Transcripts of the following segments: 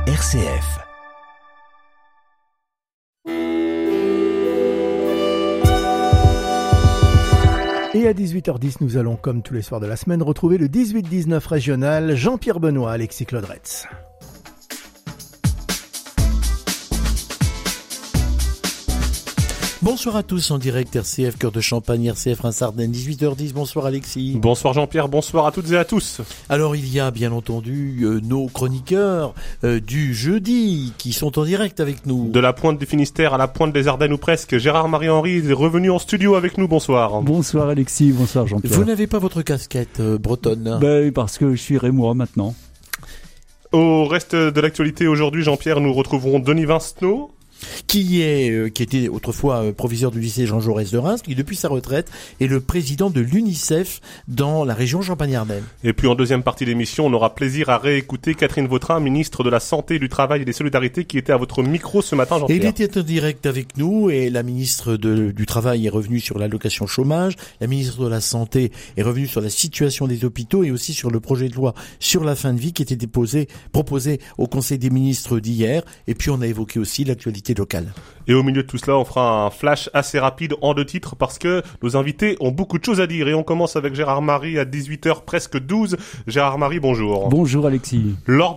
RCF. Et à 18h10, nous allons, comme tous les soirs de la semaine, retrouver le 18-19 régional, Jean-Pierre Benoît, Alexis Claudretz. Bonsoir à tous en direct RCF, Cœur de Champagne, RCF Reims-Ardennes, 18h10. Bonsoir Alexis. Bonsoir Jean-Pierre, bonsoir à toutes et à tous. Alors il y a bien entendu nos chroniqueurs du jeudi qui sont en direct avec nous. De la pointe du Finistère à la pointe des Ardennes ou presque, Gérard-Marie-Henri est revenu en studio avec nous, bonsoir. Bonsoir Alexis, bonsoir Jean-Pierre. Vous n'avez pas votre casquette bretonne? Parce que je suis rémois maintenant. Au reste de l'actualité aujourd'hui, Jean-Pierre, nous retrouverons Denis Vincenot. Qui était autrefois proviseur du lycée Jean Jaurès de Reims, qui depuis sa retraite est le président de l'UNICEF dans la région Champagne-Ardenne. Et puis en deuxième partie d'émission, on aura plaisir à réécouter Catherine Vautrin, ministre de la Santé, du Travail et des Solidarités, qui était à votre micro ce matin, Jean-Pierre. Et il était en direct avec nous, et la ministre du Travail est revenue sur l'allocation chômage, la ministre de la Santé est revenue sur la situation des hôpitaux et aussi sur le projet de loi sur la fin de vie qui était proposé au Conseil des ministres d'hier, et puis on a évoqué aussi l'actualité locale. Et au milieu de tout cela, on fera un flash assez rapide en deux titres parce que nos invités ont beaucoup de choses à dire. Et on commence avec Gérard Marie à 18h presque 12. Gérard Marie, bonjour. Bonjour Alexis. Lors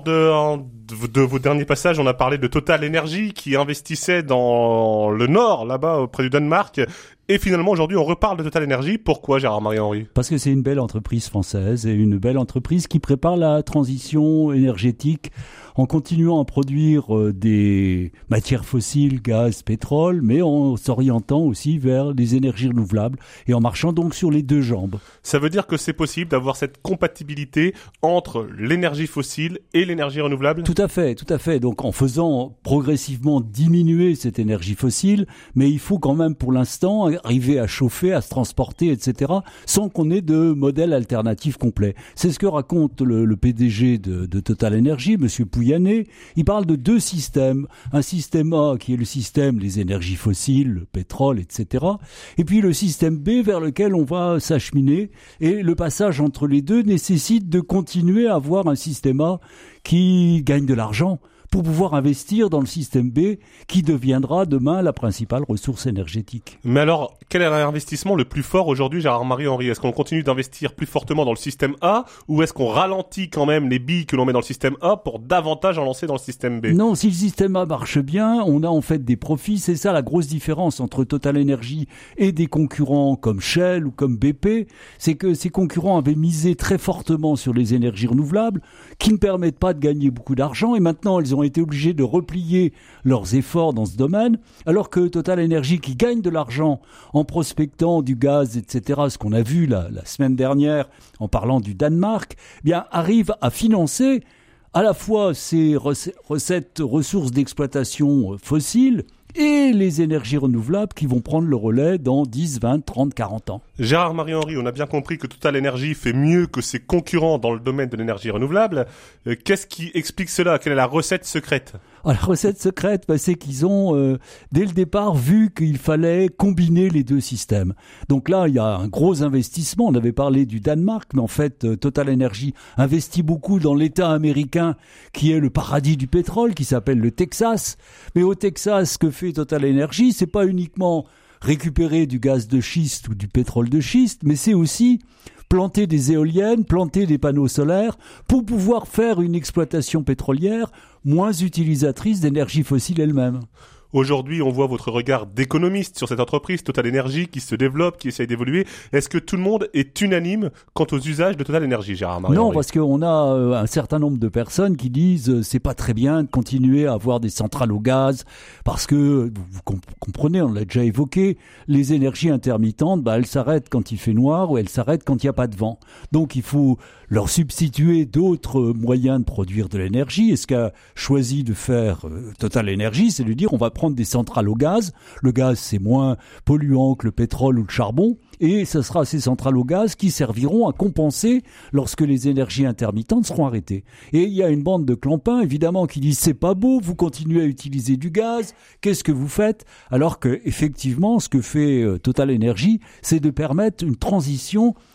de vos derniers passages, on a parlé de Total Energy qui investissait dans le nord, là-bas, près du Danemark. Et finalement, aujourd'hui, on reparle de Total Energy. Pourquoi, Gérard-Marie-Henri ? Parce que c'est une belle entreprise française et une belle entreprise qui prépare la transition énergétique en continuant à produire des matières fossiles, gaz, pétrole, mais en s'orientant aussi vers les énergies renouvelables et en marchant donc sur les deux jambes. Ça veut dire que c'est possible d'avoir cette compatibilité entre l'énergie fossile et l'énergie renouvelable ? Tout à fait. Donc en faisant progressivement diminuer cette énergie fossile, mais il faut quand même pour l'instant arriver à chauffer, à se transporter, etc., sans qu'on ait de modèle alternatif complet. C'est ce que raconte le PDG de Total Energy, Monsieur Pouyanné. Il parle de deux systèmes. Un système A qui est le système des énergies fossiles, le pétrole, etc., et puis le système B vers lequel on va s'acheminer. Et le passage entre les deux nécessite de continuer à avoir un système A qui gagne de l'argent pour pouvoir investir dans le système B qui deviendra demain la principale ressource énergétique. Mais alors, quel est l'investissement le plus fort aujourd'hui, Gérard-Marie-Henri ? Est-ce qu'on continue d'investir plus fortement dans le système A ou est-ce qu'on ralentit quand même les billes que l'on met dans le système A pour davantage en lancer dans le système B ? Non, si le système A marche bien, on a en fait des profits. C'est ça la grosse différence entre Total Energy et des concurrents comme Shell ou comme BP. C'est que ces concurrents avaient misé très fortement sur les énergies renouvelables qui ne permettent pas de gagner beaucoup d'argent et maintenant ils ont été obligés de replier leurs efforts dans ce domaine, alors que Total Energy, qui gagne de l'argent en prospectant du gaz, etc., ce qu'on a vu la semaine dernière en parlant du Danemark, bien arrive à financer à la fois ces ressources d'exploitation fossiles et les énergies renouvelables qui vont prendre le relais dans 10, 20, 30, 40 ans. Gérard-Marie-Henri, on a bien compris que Total Energy fait mieux que ses concurrents dans le domaine de l'énergie renouvelable. Qu'est-ce qui explique cela ? Quelle est la recette secrète ? La recette secrète, c'est qu'ils ont, dès le départ, vu qu'il fallait combiner les deux systèmes. Donc là, il y a un gros investissement. On avait parlé du Danemark, mais en fait, Total Energy investit beaucoup dans l'État américain, qui est le paradis du pétrole, qui s'appelle le Texas. Mais au Texas, ce que fait Total Energy, c'est pas uniquement récupérer du gaz de schiste ou du pétrole de schiste, mais c'est aussi planter des éoliennes, planter des panneaux solaires pour pouvoir faire une exploitation pétrolière moins utilisatrice d'énergie fossile elle-même. Aujourd'hui, on voit votre regard d'économiste sur cette entreprise Total Energy qui se développe, qui essaye d'évoluer. Est-ce que tout le monde est unanime quant aux usages de Total Energy, Gérard-Marie-Henri ? Non, parce qu'on a un certain nombre de personnes qui disent c'est pas très bien de continuer à avoir des centrales au gaz parce que, vous comprenez, on l'a déjà évoqué, les énergies intermittentes, elles s'arrêtent quand il fait noir ou elles s'arrêtent quand il n'y a pas de vent. Donc il faut leur substituer d'autres moyens de produire de l'énergie. Et ce qu'a choisi de faire Total Energy, c'est de dire on va prendre des centrales au gaz. Le gaz, c'est moins polluant que le pétrole ou le charbon. Et ce sera ces centrales au gaz qui serviront à compenser lorsque les énergies intermittentes seront arrêtées. Et il y a une bande de clampins, évidemment, qui disent c'est pas beau, vous continuez à utiliser du gaz, qu'est-ce que vous faites ? Alors que, effectivement, ce que fait Total Energy, c'est de permettre une transition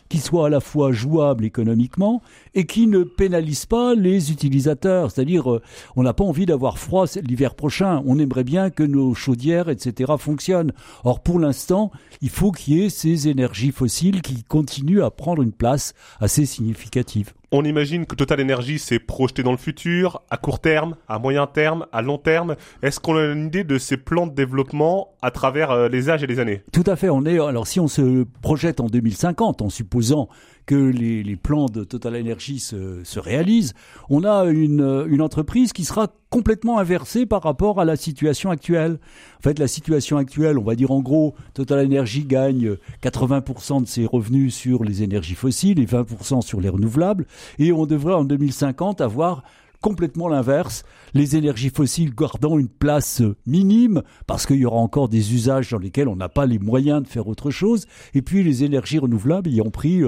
qui soit à la fois jouable économiquement et qui ne pénalise pas les utilisateurs. C'est-à-dire, on n'a pas envie d'avoir froid l'hiver prochain. On aimerait bien que nos chaudières, etc., fonctionnent. Or, pour l'instant, il faut qu'il y ait ces énergies fossiles qui continuent à prendre une place assez significative. On imagine que Total Energy s'est projeté dans le futur, à court terme, à moyen terme, à long terme. Est-ce qu'on a une idée de ces plans de développement à travers les âges et les années ? Tout à fait. Alors, si on se projette en 2050, en supposant que les plans de Total Energy se réalisent, on a une entreprise qui sera complètement inversée par rapport à la situation actuelle. En fait, la situation actuelle, on va dire en gros, Total Energy gagne 80% de ses revenus sur les énergies fossiles et 20% sur les renouvelables. Et on devrait en 2050 avoir complètement l'inverse, les énergies fossiles gardant une place minime, parce qu'il y aura encore des usages dans lesquels on n'a pas les moyens de faire autre chose, et puis les énergies renouvelables ayant pris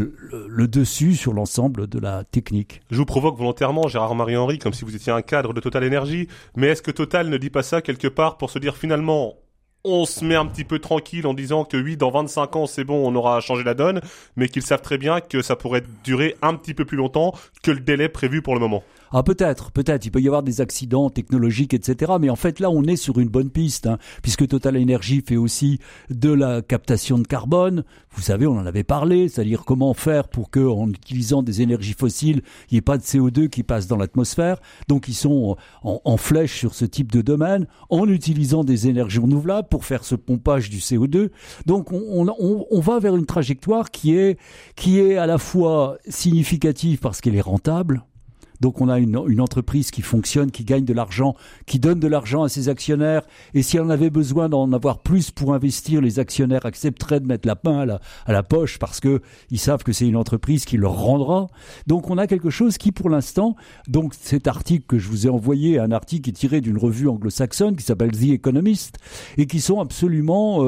le dessus sur l'ensemble de la technique. Je vous provoque volontairement, Gérard-Marie Henry, comme si vous étiez un cadre de Total Energy, mais est-ce que Total ne dit pas ça quelque part pour se dire finalement... on se met un petit peu tranquille en disant que oui, dans 25 ans, c'est bon, on aura changé la donne, mais qu'ils savent très bien que ça pourrait durer un petit peu plus longtemps que le délai prévu pour le moment. Ah, peut-être, il peut y avoir des accidents technologiques, etc. Mais en fait, là, on est sur une bonne piste, puisque Total Energy fait aussi de la captation de carbone. Vous savez, on en avait parlé, c'est-à-dire comment faire pour que, en utilisant des énergies fossiles, il n'y ait pas de CO2 qui passe dans l'atmosphère. Donc, ils sont en flèche sur ce type de domaine, en utilisant des énergies renouvelables pour faire ce pompage du CO2. Donc, on va vers une trajectoire qui est à la fois significative parce qu'elle est rentable. Donc on a une entreprise qui fonctionne, qui gagne de l'argent, qui donne de l'argent à ses actionnaires. Et si on avait besoin d'en avoir plus pour investir, les actionnaires accepteraient de mettre la main à la poche parce que ils savent que c'est une entreprise qui leur rendra. Donc on a quelque chose qui, pour l'instant, donc cet article que je vous ai envoyé, un article qui est tiré d'une revue anglo-saxonne qui s'appelle The Economist et qui sont absolument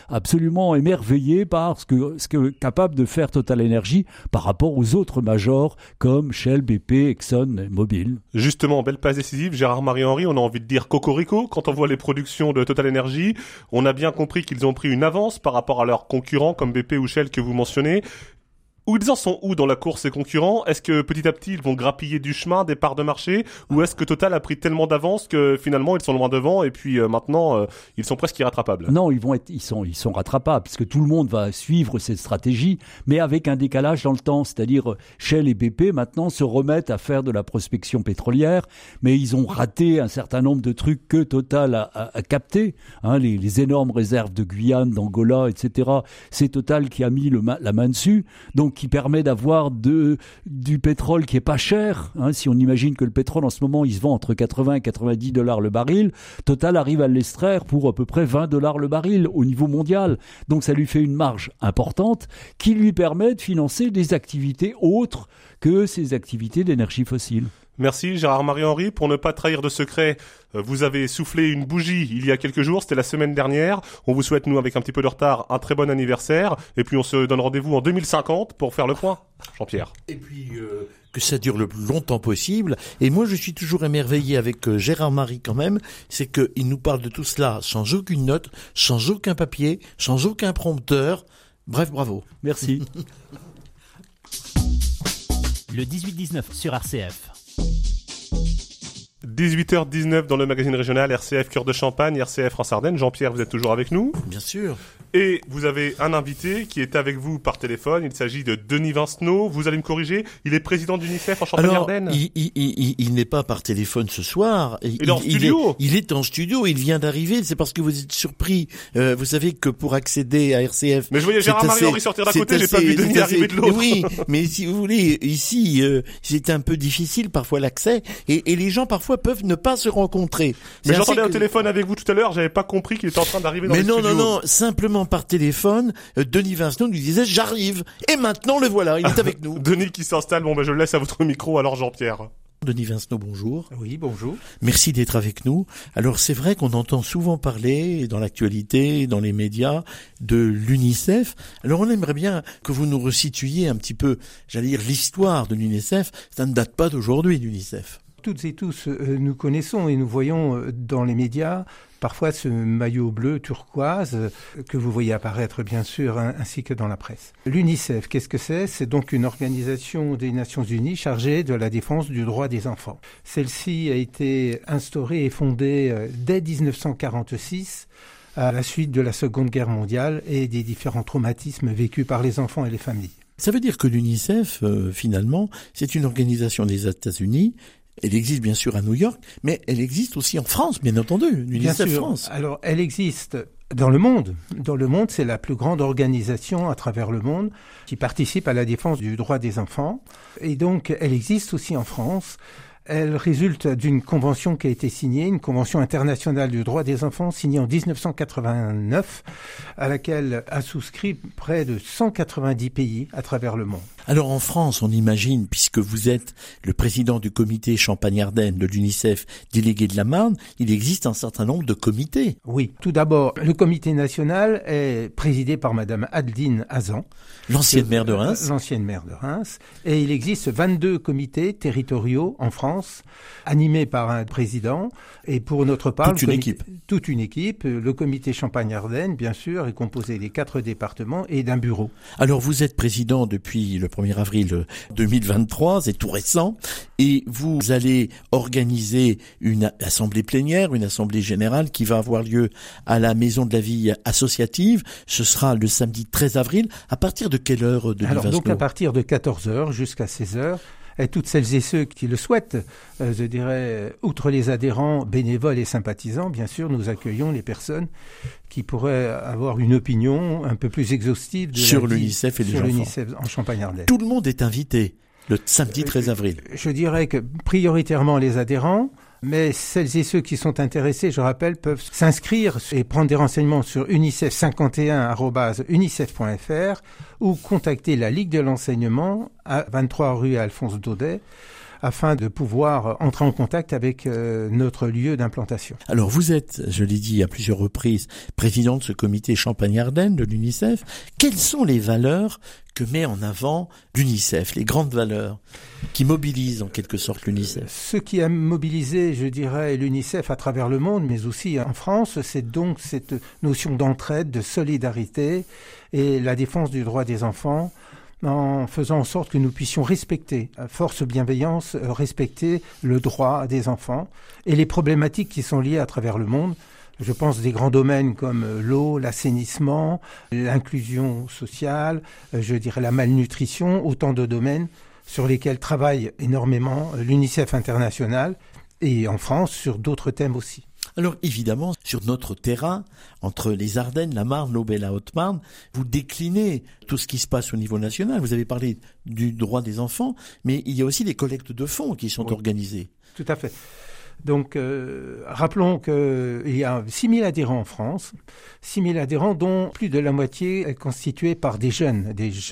émerveillés par ce que capable de faire Total Energy par rapport aux autres majors comme Shell, BP, Exxon, Mobile. Justement, belle passe décisive, Gérard-Marie Henry, on a envie de dire cocorico quand on voit les productions de Total Energy. On a bien compris qu'ils ont pris une avance par rapport à leurs concurrents comme BP ou Shell que vous mentionnez. Où ils en sont où dans la course, ces concurrents ? Est-ce que petit à petit ils vont grappiller du chemin, des parts de marché, ou est-ce que Total a pris tellement d'avance que finalement ils sont loin devant et puis maintenant ils sont presque irrattrapables ? Non, ils sont rattrapables puisque tout le monde va suivre cette stratégie, mais avec un décalage dans le temps. C'est-à-dire Shell et BP maintenant se remettent à faire de la prospection pétrolière, mais ils ont raté un certain nombre de trucs que Total a capté. Les énormes réserves de Guyane, d'Angola, etc. C'est Total qui a mis la main dessus. Donc qui permet d'avoir du pétrole qui est pas cher. Si on imagine que le pétrole en ce moment il se vend entre 80 et 90 $ le baril, Total arrive à l'extraire pour à peu près 20 $ le baril au niveau mondial. Donc ça lui fait une marge importante qui lui permet de financer des activités autres que ces activités d'énergie fossile. Merci Gérard-Marie Henry. Pour ne pas trahir de secret, vous avez soufflé une bougie il y a quelques jours, c'était la semaine dernière. On vous souhaite, nous, avec un petit peu de retard, un très bon anniversaire. Et puis on se donne rendez-vous en 2050 pour faire le point. Jean-Pierre. Et puis que ça dure le plus longtemps possible. Et moi, je suis toujours émerveillé avec Gérard-Marie quand même. C'est qu'il nous parle de tout cela sans aucune note, sans aucun papier, sans aucun prompteur. Bref, bravo. Merci. Le 18-19 sur RCF. 18h19 dans le magazine régional RCF Cœur de Champagne, RCF France-Ardennes. Jean-Pierre, vous êtes toujours avec nous ? Bien sûr. Et vous avez un invité qui est avec vous par téléphone. Il s'agit de Denis Vincenot. Vous allez me corriger. Il est président d'UNICEF en Champagne-Ardenne. Il n'est pas par téléphone ce soir. Il est en studio. Il est en studio. Il vient d'arriver. C'est parce que vous êtes surpris. Vous savez que pour accéder à RCF... Mais je voyais Gérard-Marie Henry sortir d'un côté, j'ai pas vu Denis arriver de l'autre. Oui, mais si vous voulez, ici, c'est un peu difficile parfois l'accès. Et les gens parfois peuvent ne pas se rencontrer. Mais j'entendais un téléphone avec vous tout à l'heure. J'avais pas compris qu'il était en train d'arriver dans le studio. Mais non. Simplement par téléphone, Denis Vincenot nous disait j'arrive et maintenant le voilà, il est avec nous. Dans qui s'installe, je le laisse à votre micro alors Jean-Pierre. Denis Vincenot, bonjour. Oui, bonjour. Merci d'être avec nous. Alors c'est vrai qu'on entend souvent parler dans l'actualité, dans les médias, de l'UNICEF. Alors on aimerait bien que vous nous resituiez un petit peu, j'allais dire, l'histoire de l'UNICEF. Ça ne date pas d'aujourd'hui, l'UNICEF. toutes et tous, nous connaissons et nous voyons dans les médias parfois ce maillot bleu turquoise que vous voyez apparaître bien sûr ainsi que dans la presse. L'UNICEF, qu'est-ce que c'est ? C'est donc une organisation des Nations Unies chargée de la défense du droit des enfants. Celle-ci a été instaurée et fondée dès 1946 à la suite de la Seconde Guerre mondiale et des différents traumatismes vécus par les enfants et les familles. Ça veut dire que l'UNICEF, finalement, c'est une organisation des États-Unis. Elle existe bien sûr à New York, mais elle existe aussi en France, bien entendu, l'UNICEF France. Alors, elle existe dans le monde. Dans le monde, c'est la plus grande organisation à travers le monde qui participe à la défense du droit des enfants. Et donc, elle existe aussi en France. Elle résulte d'une convention qui a été signée, une convention internationale du droit des enfants signée en 1989, à laquelle a souscrit près de 190 pays à travers le monde. Alors en France, on imagine, puisque vous êtes le président du comité Champagne-Ardenne de l'UNICEF délégué de la Marne, il existe un certain nombre de comités. Oui, tout d'abord, le comité national est présidé par Madame Adeline Hazan. L'ancienne maire de Reims. L'ancienne maire de Reims. Et il existe 22 comités territoriaux en France, animés par un président. Et pour notre part, toute une équipe. Le comité Champagne-Ardenne, bien sûr, est composé des 4 départements et d'un bureau. Alors vous êtes président depuis le 1er avril 2023, c'est tout récent, et vous allez organiser une assemblée plénière, une assemblée générale qui va avoir lieu à la Maison de la Vie associative. Ce sera le samedi 13 avril. À partir de quelle heure, Denis Vasselot ? Donc à partir de 14h jusqu'à 16h. Et toutes celles et ceux qui le souhaitent, je dirais, outre les adhérents, bénévoles et sympathisants, bien sûr, nous accueillons les personnes qui pourraient avoir une opinion un peu plus exhaustive sur l'UNICEF et les enfants. Sur l'UNICEF en Champagne-Ardenne. Tout le monde est invité le samedi 13 avril. Je dirais que prioritairement les adhérents, mais celles et ceux qui sont intéressés, je rappelle, peuvent s'inscrire et prendre des renseignements sur unicef51@unicef.fr ou contacter la Ligue de l'enseignement à 23 rue Alphonse Daudet afin de pouvoir entrer en contact avec notre lieu d'implantation. Alors vous êtes, je l'ai dit à plusieurs reprises, président de ce comité Champagne-Ardenne de l'UNICEF. Quelles sont les valeurs que met en avant l'UNICEF, les grandes valeurs qui mobilisent en quelque sorte l'UNICEF? Ce qui a mobilisé, je dirais, l'UNICEF à travers le monde, mais aussi en France, c'est donc cette notion d'entraide, de solidarité et la défense du droit des enfants, en faisant en sorte que nous puissions respecter, force bienveillance, respecter le droit des enfants et les problématiques qui sont liées à travers le monde. Je pense des grands domaines comme l'eau, l'assainissement, l'inclusion sociale, je dirais la malnutrition, autant de domaines sur lesquels travaille énormément l'UNICEF international et en France sur d'autres thèmes aussi. Alors évidemment, sur notre terrain, entre les Ardennes, la Marne, l'Aube et la Haute-Marne, vous déclinez tout ce qui se passe au niveau national. Vous avez parlé du droit des enfants, mais il y a aussi des collectes de fonds qui sont organisées. Tout à fait. Donc, rappelons qu'il y a 6 000 adhérents en France, 6 000 adhérents dont plus de la moitié est constituée par des jeunes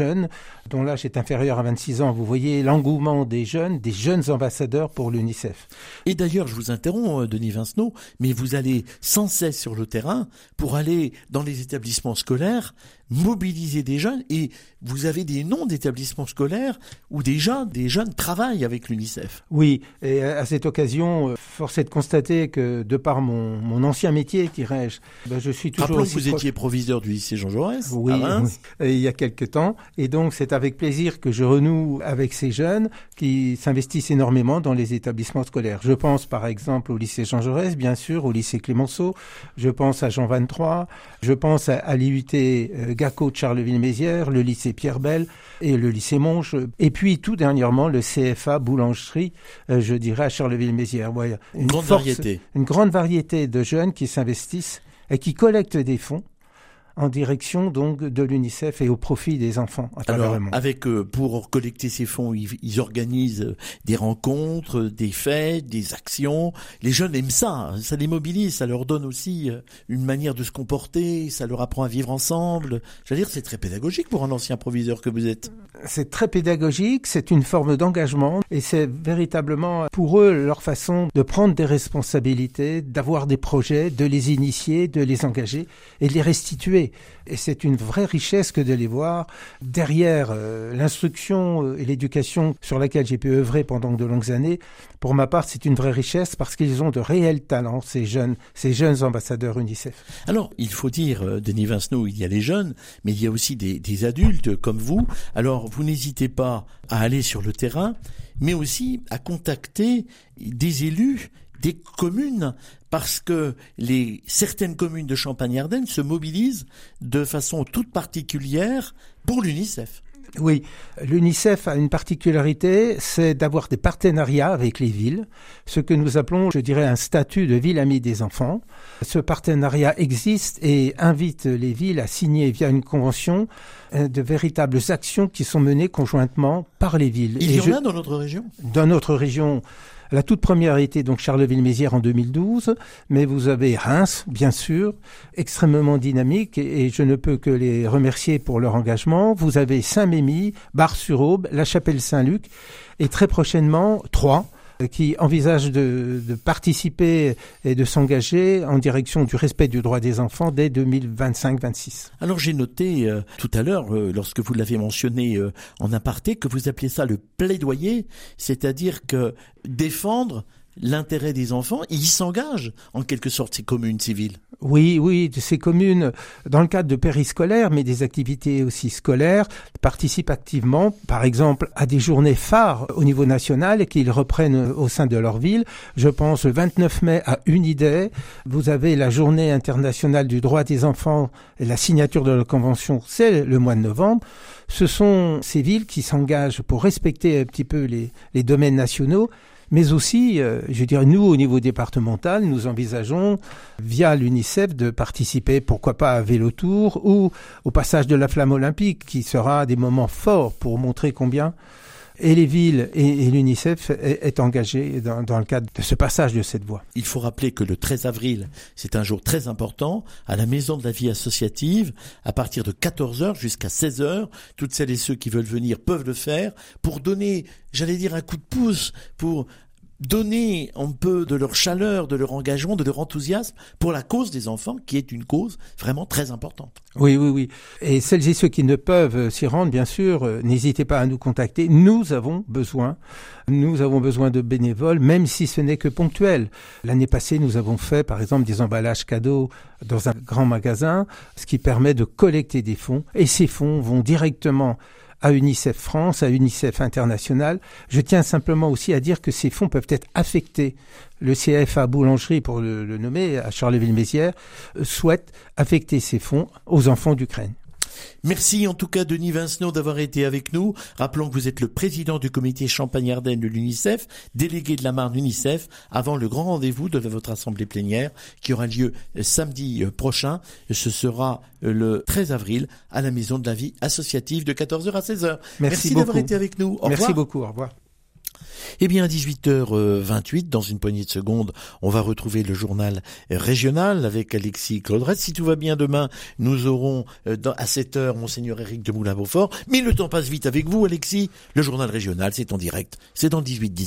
dont l'âge est inférieur à 26 ans. Vous voyez l'engouement des jeunes ambassadeurs pour l'UNICEF. Et d'ailleurs, je vous interromps, Denis Vasselot, mais vous allez sans cesse sur le terrain pour aller dans les établissements scolaires, mobiliser des jeunes, et vous avez des noms d'établissements scolaires où déjà des jeunes travaillent avec l'UNICEF. Oui, et à cette occasion, force est de constater que de par mon ancien métier, dirais-je, je suis toujours... Rappelons que vous étiez proviseur du lycée Jean Jaurès à Reims. Oui, il y a quelque temps, et donc c'est avec plaisir que je renoue avec ces jeunes qui s'investissent énormément dans les établissements scolaires. Je pense par exemple au lycée Jean Jaurès, bien sûr, au lycée Clémenceau, je pense à Jean 23, je pense à l'IUT GACO de Charleville-Mézières, le lycée Pierre Bell et le lycée Monge, et puis tout dernièrement le CFA Boulangerie, je dirais à Charleville-Mézières. Voilà, une grande variété de jeunes qui s'investissent et qui collectent des fonds en direction donc de l'UNICEF et au profit des enfants à travers le monde. Avec pour collecter ces fonds, ils organisent des rencontres, des fêtes, des actions. Les jeunes aiment ça les mobilise, ça leur donne aussi une manière de se comporter, ça leur apprend à vivre ensemble. Je veux dire, c'est très pédagogique pour un ancien proviseur que vous êtes. C'est très pédagogique, c'est une forme d'engagement et c'est véritablement pour eux leur façon de prendre des responsabilités, d'avoir des projets, de les initier, de les engager et de les restituer fait. Et c'est une vraie richesse que de les voir derrière l'instruction et l'éducation sur laquelle j'ai pu œuvrer pendant de longues années. Pour ma part, c'est une vraie richesse parce qu'ils ont de réels talents, ces jeunes ambassadeurs UNICEF. Alors, il faut dire, Denis Vincenot, il y a les jeunes, mais il y a aussi des adultes comme vous. Alors, vous n'hésitez pas à aller sur le terrain, mais aussi à contacter des élus, des communes, parce que certaines communes de Champagne-Ardenne se mobilisent de façon toute particulière pour l'UNICEF. Oui, l'UNICEF a une particularité, c'est d'avoir des partenariats avec les villes, ce que nous appelons, je dirais, un statut de ville amie des enfants. Ce partenariat existe et invite les villes à signer via une convention de véritables actions qui sont menées conjointement par les villes. Il y en a dans notre région ? Dans notre région. La toute première a été donc Charleville-Mézières en 2012, mais vous avez Reims, bien sûr, extrêmement dynamique, et je ne peux que les remercier pour leur engagement. Vous avez Saint-Mémy, Bar-sur-Aube, La Chapelle-Saint-Luc, et très prochainement, Troyes, qui envisage de participer et de s'engager en direction du respect du droit des enfants dès 2025-26. Alors j'ai noté tout à l'heure, lorsque vous l'avez mentionné en aparté, que vous appelez ça le plaidoyer, c'est-à-dire que défendre l'intérêt des enfants, ils s'engagent en quelque sorte ces communes civiles. Oui, ces communes, dans le cadre de périscolaires, mais des activités aussi scolaires, participent activement, par exemple, à des journées phares au niveau national et qu'ils reprennent au sein de leur ville. Je pense le 29 mai à Uniday, vous avez la journée internationale du droit des enfants et la signature de la convention, c'est le mois de novembre. Ce sont ces villes qui s'engagent pour respecter un petit peu les domaines nationaux. Mais aussi, je dirais, nous, au niveau départemental, nous envisageons, via l'UNICEF, de participer, pourquoi pas, à Vélotour ou au passage de la flamme olympique, qui sera des moments forts pour montrer combien et les villes et l'UNICEF est engagé dans le cadre de ce passage de cette voie. Il faut rappeler que le 13 avril, c'est un jour très important, à la Maison de la Vie Associative, à partir de 14h jusqu'à 16h. Toutes celles et ceux qui veulent venir peuvent le faire pour donner, j'allais dire, un coup de pouce, pour donner un peu de leur chaleur, de leur engagement, de leur enthousiasme pour la cause des enfants, qui est une cause vraiment très importante. Oui. Et celles et ceux qui ne peuvent s'y rendre, bien sûr, n'hésitez pas à nous contacter. Nous avons besoin de bénévoles, même si ce n'est que ponctuel. L'année passée, nous avons fait, par exemple, des emballages cadeaux dans un grand magasin, ce qui permet de collecter des fonds. Et ces fonds vont directement à UNICEF France, à UNICEF International. Je tiens simplement aussi à dire que ces fonds peuvent être affectés. Le CFA Boulangerie, pour le nommer, à Charleville-Mézières, souhaite affecter ces fonds aux enfants d'Ukraine. Merci en tout cas Denis Vincenot d'avoir été avec nous. Rappelons que vous êtes le président du comité Champagne-Ardenne de l'UNICEF, délégué de la Marne UNICEF, avant le grand rendez-vous de votre assemblée plénière qui aura lieu samedi prochain. Ce sera le 13 avril à la Maison de la Vie Associative de 14h à 16h. Merci d'avoir été avec nous. Au revoir. Merci beaucoup, au revoir. Eh bien, à 18h28, dans une poignée de secondes, on va retrouver le journal régional avec Alexis Claudret. Si tout va bien demain, nous aurons à 7h Monseigneur Éric de Moulin-Beaufort. Mais le temps passe vite avec vous, Alexis. Le journal régional, c'est en direct. C'est dans le 18-19.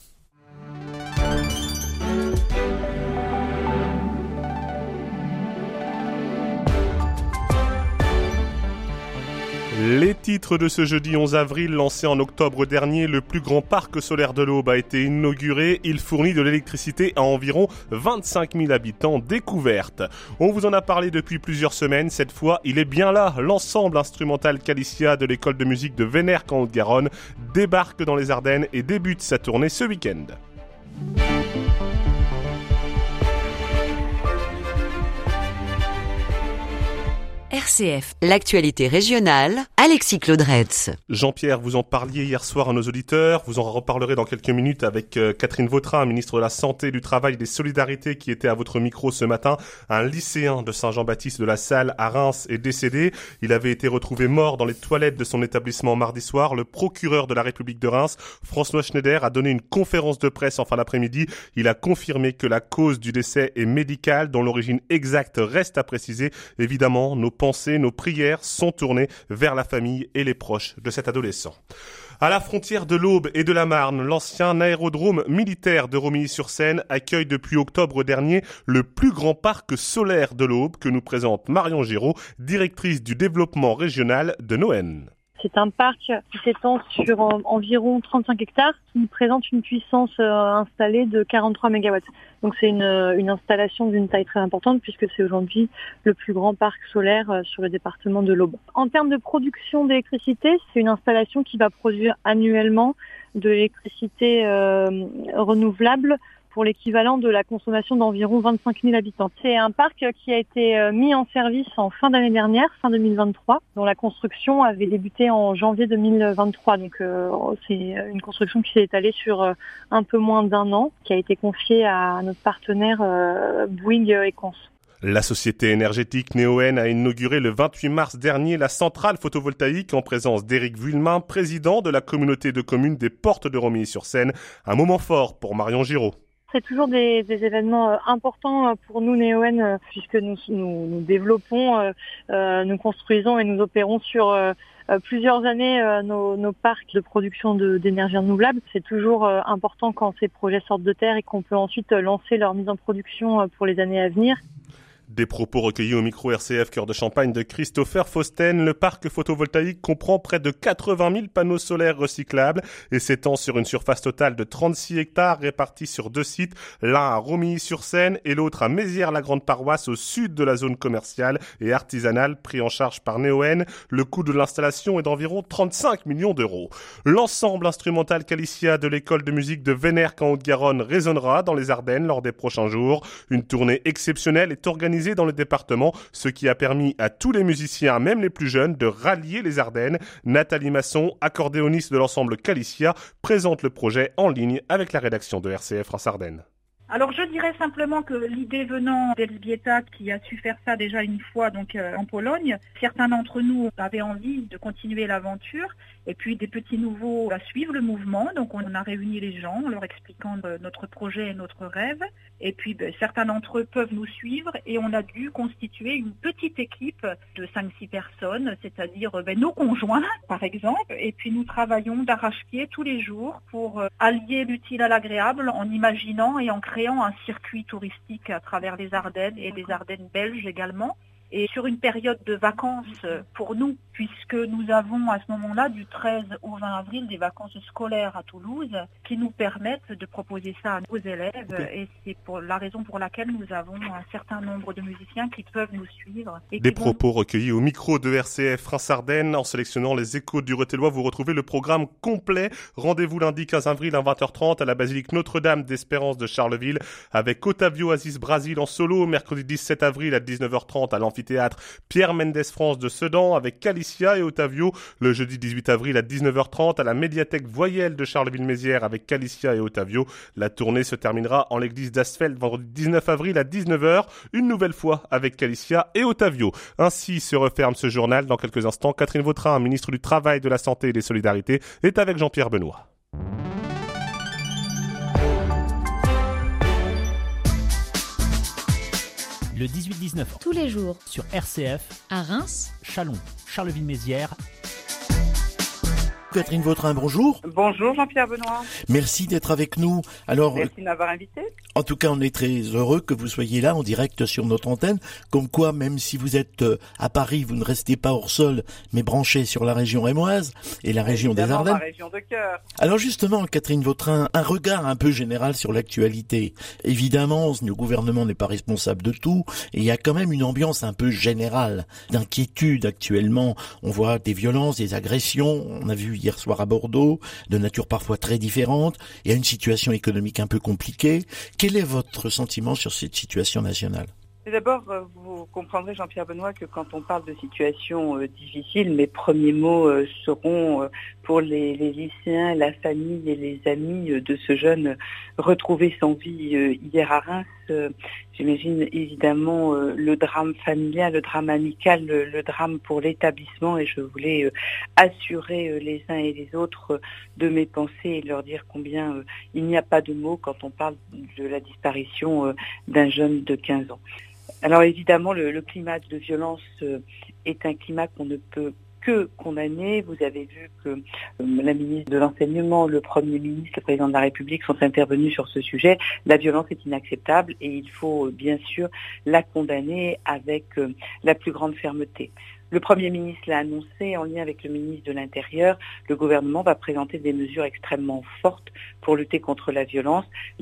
Les titres de ce jeudi 11 avril, lancé en octobre dernier, le plus grand parc solaire de l'Aube a été inauguré. Il fournit de l'électricité à environ 25 000 habitants. Découverte. On vous en a parlé depuis plusieurs semaines. Cette fois, il est bien là. L'ensemble instrumental Calicia de l'école de musique de Vénère en Haute-Garonne débarque dans les Ardennes et débute sa tournée ce week-end. RCF, l'actualité régionale, Alexis Claudretz. Jean-Pierre, vous en parliez hier soir à nos auditeurs, vous en reparlerez dans quelques minutes avec Catherine Vautrin, ministre de la Santé, du Travail et des Solidarités, qui était à votre micro ce matin. Un lycéen de Saint-Jean-Baptiste de la Salle à Reims est décédé. Il avait été retrouvé mort dans les toilettes de son établissement mardi soir. Le procureur de la République de Reims, François Schneider, a donné une conférence de presse en fin d'après-midi. Il a confirmé que la cause du décès est médicale, dont l'origine exacte reste à préciser. Évidemment, nos pensées, nos prières sont tournées vers la famille et les proches de cet adolescent. À la frontière de l'Aube et de la Marne, l'ancien aérodrome militaire de Romilly-sur-Seine accueille depuis octobre dernier le plus grand parc solaire de l'Aube que nous présente Marion Giraud, directrice du développement régional de Noën. C'est un parc qui s'étend sur environ 35 hectares qui présente une puissance installée de 43 MW. Donc c'est une installation d'une taille très importante puisque c'est aujourd'hui le plus grand parc solaire sur le département de l'Aube. En termes de production d'électricité, c'est une installation qui va produire annuellement de l'électricité renouvelable pour l'équivalent de la consommation d'environ 25 000 habitants. C'est un parc qui a été mis en service en fin d'année dernière, fin 2023, dont la construction avait débuté en janvier 2023. Donc c'est une construction qui s'est étalée sur un peu moins d'un an, qui a été confiée à notre partenaire Bouygues Equans. La société énergétique Neoen a inauguré le 28 mars dernier la centrale photovoltaïque en présence d'Éric Vuillemin, président de la communauté de communes des Portes de Romilly-sur-Seine. Un moment fort pour Marion Giraud. C'est toujours des événements importants pour nous, Neoen, puisque nous développons, nous construisons et nous opérons sur plusieurs années nos parcs de production d'énergie renouvelable. C'est toujours important quand ces projets sortent de terre et qu'on peut ensuite lancer leur mise en production pour les années à venir. Des propos recueillis au micro RCF Cœur de Champagne de Christopher Fausten. Le parc photovoltaïque comprend près de 80 000 panneaux solaires recyclables et s'étend sur une surface totale de 36 hectares répartis sur 2 sites, l'un à Romilly-sur-Seine et l'autre à Mézières-la-Grande-Paroisse au sud de la zone commerciale et artisanale pris en charge par Neoen. Le coût de l'installation est d'environ 35 millions d'euros. L'ensemble instrumental Calicia de l'école de musique de Vénèrque en Haute-Garonne résonnera dans les Ardennes lors des prochains jours. Une tournée exceptionnelle est organisée dans le département, ce qui a permis à tous les musiciens, même les plus jeunes, de rallier les Ardennes. Nathalie Masson, accordéoniste de l'ensemble Calicia, présente le projet en ligne avec la rédaction de RCF France Ardennes. Alors je dirais simplement que l'idée venant d'Elżbieta qui a su faire ça déjà une fois donc en Pologne, certains d'entre nous avaient envie de continuer l'aventure et puis des petits nouveaux à suivre le mouvement. Donc on a réuni les gens en leur expliquant notre projet et notre rêve et puis certains d'entre eux peuvent nous suivre et on a dû constituer une petite équipe de 5-6 personnes, c'est-à-dire nos conjoints par exemple, et puis nous travaillons d'arrache-pied tous les jours pour allier l'utile à l'agréable en imaginant et en créant un circuit touristique à travers les Ardennes et les Ardennes belges également. Et sur une période de vacances pour nous, puisque nous avons à ce moment-là du 13 au 20 avril des vacances scolaires à Toulouse qui nous permettent de proposer ça à nos élèves et c'est pour la raison pour laquelle nous avons un certain nombre de musiciens qui peuvent nous suivre. Des propos recueillis au micro de RCF France Ardennes en sélectionnant les échos du Rethelois. Vous retrouvez le programme complet. Rendez-vous lundi 15 avril à 20h30 à la basilique Notre-Dame d'Espérance de Charleville avec Otavio Aziz Brasil en solo. Mercredi 17 avril à 19h30 à l'amphithéâtre Pierre Mendès France de Sedan avec Calicia et Otavio. Le jeudi 18 avril à 19h30 à la médiathèque Voyelle de Charleville-Mézières avec Calicia et Otavio. La tournée se terminera en l'église d'Asfeld vendredi 19 avril à 19h, une nouvelle fois avec Calicia et Otavio. Ainsi se referme ce journal. Dans quelques instants, Catherine Vautrin, ministre du Travail, de la Santé et des Solidarités, est avec Jean-Pierre Benoît. Le 18-19 tous les jours sur RCF à Reims, Châlons, Charleville-Mézières. Catherine Vautrin, bonjour. Bonjour Jean-Pierre Benoît. Merci d'être avec nous. Alors, merci de m'avoir invité. En tout cas, on est très heureux que vous soyez là en direct sur notre antenne. Comme quoi, même si vous êtes à Paris, vous ne restez pas hors sol, mais branchés sur la région rémoise et la région des Ardennes. Ma région de cœur. Alors justement, Catherine Vautrin, un regard un peu général sur l'actualité. Évidemment, le gouvernement n'est pas responsable de tout, et il y a quand même une ambiance un peu générale d'inquiétude actuellement. On voit des violences, des agressions. On a vu hier soir à Bordeaux, de nature parfois très différente. Il y a une situation économique un peu compliquée. Quel est votre sentiment sur cette situation nationale ? D'abord, vous comprendrez, Jean-Pierre Benoît, que quand on parle de situation difficile, mes premiers mots seront pour les lycéens, la famille et les amis de ce jeune retrouvé sans vie hier à Reims. J'imagine évidemment le drame familial, le drame amical, le drame pour l'établissement, et je voulais assurer les uns et les autres de mes pensées et leur dire combien il n'y a pas de mots quand on parle de la disparition d'un jeune de 15 ans. Alors évidemment, le climat de violence est un climat qu'on ne peut que condamnée. Vous avez vu que la ministre de l'Enseignement, le Premier ministre, le Président de la République sont intervenus sur ce sujet. La violence est inacceptable et il faut bien sûr la condamner avec la plus grande fermeté. Le Premier ministre l'a annoncé en lien avec le ministre de l'Intérieur. Le gouvernement va présenter des mesures extrêmement fortes pour lutter contre la violence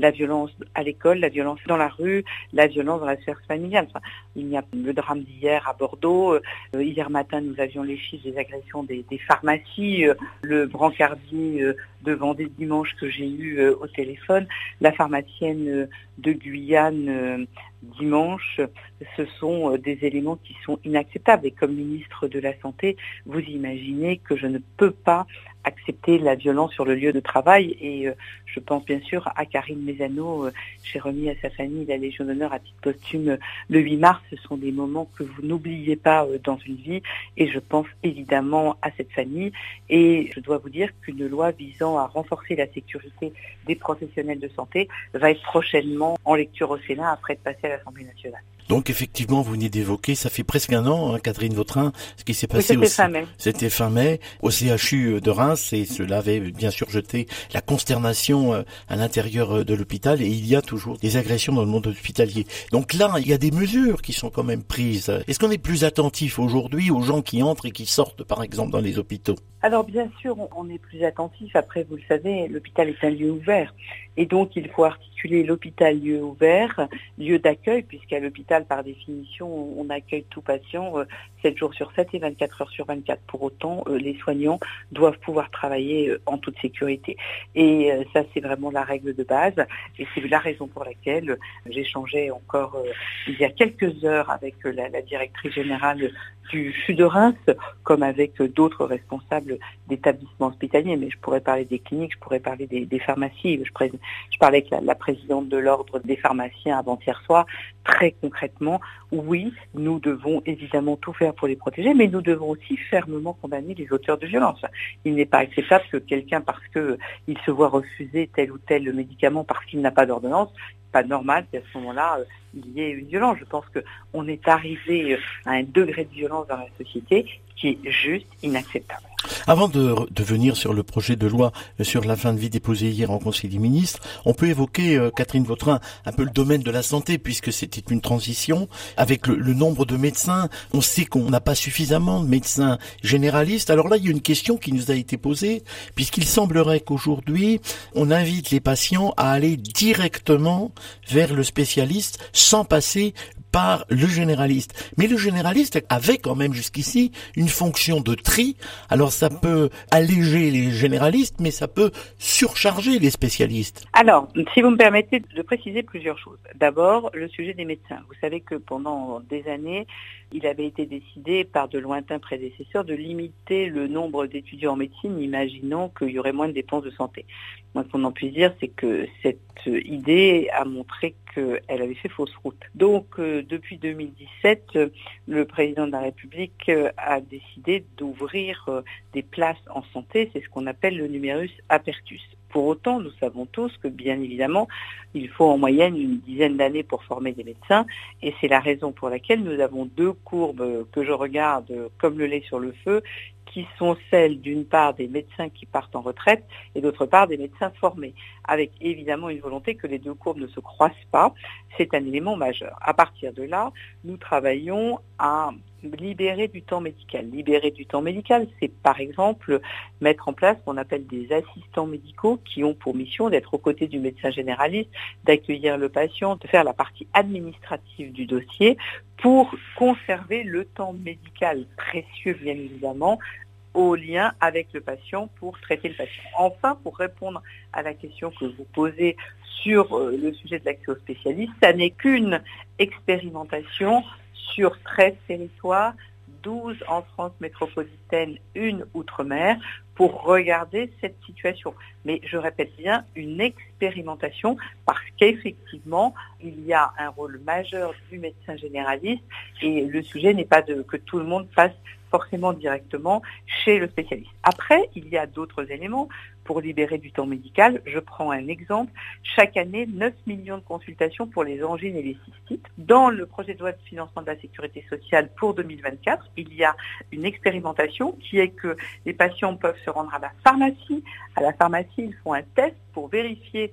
à l'école, la violence dans la rue, la violence dans la sphère familiale. Enfin, il y a le drame d'hier à Bordeaux. Hier matin, nous avions les chiffres des agressions des pharmacies. Le brancardier de Vendée dimanche que j'ai eu au téléphone. La pharmacienne de Guyane dimanche. Ce sont des éléments qui sont inacceptables. Et comme ministre de la Santé, vous imaginez que je ne peux pas accepter la violence sur le lieu de travail et je pense bien sûr à Karine Mézano. J'ai remis à sa famille la Légion d'honneur à titre posthume le 8 mars. Ce sont des moments que vous n'oubliez pas dans une vie et je pense évidemment à cette famille et je dois vous dire qu'une loi visant à renforcer la sécurité des professionnels de santé va être prochainement en lecture au Sénat après de passer à l'Assemblée nationale. Donc effectivement, vous venez d'évoquer, ça fait presque un an, Catherine Vautrin, ce qui s'est passé c'était fin mai au CHU de Reims et cela avait bien sûr jeté la consternation à l'intérieur de l'hôpital et il y a toujours des agressions dans le monde hospitalier. Donc là, il y a des mesures qui sont quand même prises. Est-ce qu'on est plus attentif aujourd'hui aux gens qui entrent et qui sortent par exemple dans les hôpitaux ? Alors bien sûr, on est plus attentif. Après, vous le savez, l'hôpital est un lieu ouvert. Et donc, il faut articuler l'hôpital lieu ouvert, lieu d'accueil, puisqu'à l'hôpital, par définition, on accueille tout patient 7 jours sur 7 et 24 heures sur 24. Pour autant, les soignants doivent pouvoir travailler en toute sécurité. Et ça, c'est vraiment la règle de base. Et c'est la raison pour laquelle j'échangeais encore il y a quelques heures avec la directrice générale du CHU de Reims, comme avec d'autres responsables d'établissements hospitaliers, mais je pourrais parler des cliniques, je pourrais parler des pharmacies, je parlais avec la présidente de l'ordre des pharmaciens avant-hier soir. Très concrètement, oui, nous devons évidemment tout faire pour les protéger, mais nous devons aussi fermement condamner les auteurs de violence. Il n'est pas acceptable que quelqu'un, parce qu'il se voit refuser tel ou tel médicament parce qu'il n'a pas d'ordonnance, pas normal qu'à ce moment-là, il y ait une violence. Je pense qu'on est arrivé à un degré de violence dans la société qui est juste inacceptable. Avant de venir sur le projet de loi sur la fin de vie déposé hier en Conseil des ministres, on peut évoquer, Catherine Vautrin, un peu le domaine de la santé, puisque c'était une transition. Avec le nombre de médecins, on sait qu'on n'a pas suffisamment de médecins généralistes. Alors là, il y a une question qui nous a été posée, puisqu'il semblerait qu'aujourd'hui, on invite les patients à aller directement vers le spécialiste sans passer par le généraliste. Mais le généraliste avait quand même jusqu'ici une fonction de tri. Alors ça peut alléger les généralistes, mais ça peut surcharger les spécialistes. Alors, si vous me permettez de préciser plusieurs choses. D'abord, le sujet des médecins. Vous savez que pendant des années, il avait été décidé par de lointains prédécesseurs de limiter le nombre d'étudiants en médecine, imaginant qu'il y aurait moins de dépenses de santé. Moi, ce qu'on en puisse dire, c'est que cette idée a montré qu'elle avait fait fausse route. Donc, depuis 2017, le président de la République a décidé d'ouvrir des places en santé. C'est ce qu'on appelle le numerus apertus. Pour autant, nous savons tous que, bien évidemment, il faut en moyenne une dizaine d'années pour former des médecins. Et c'est la raison pour laquelle nous avons deux courbes que je regarde comme le lait sur le feu, qui sont celles d'une part des médecins qui partent en retraite et d'autre part des médecins formés, avec évidemment une volonté que les deux courbes ne se croisent pas. C'est un élément majeur. À partir de là, nous travaillons à libérer du temps médical. Libérer du temps médical, c'est par exemple mettre en place ce qu'on appelle des assistants médicaux qui ont pour mission d'être aux côtés du médecin généraliste, d'accueillir le patient, de faire la partie administrative du dossier pour conserver le temps médical précieux, bien évidemment, au lien avec le patient pour traiter le patient. Enfin, pour répondre à la question que vous posez sur le sujet de l'accès aux spécialistes, ça n'est qu'une expérimentation sur 13 territoires, 12 en France métropolitaine, une outre-mer, pour regarder cette situation. Mais je répète bien, une expérimentation, parce qu'effectivement, il y a un rôle majeur du médecin généraliste et le sujet n'est pas que tout le monde passe forcément directement chez le spécialiste. Après, il y a d'autres éléments pour libérer du temps médical. Je prends un exemple. Chaque année, 9 millions de consultations pour les angines et les cystites. Dans le projet de loi de financement de la sécurité sociale pour 2024, il y a une expérimentation qui est que les patients peuvent se rendre à la pharmacie. À la pharmacie, ils font un test pour vérifier